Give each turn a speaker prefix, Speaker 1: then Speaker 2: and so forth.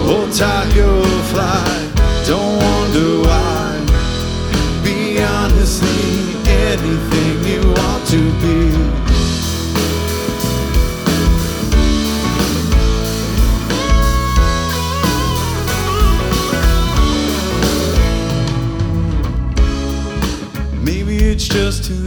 Speaker 1: Hold tight, you'll fly. Don't wonder why. Be honestly anything you want to be. Maybe it's just too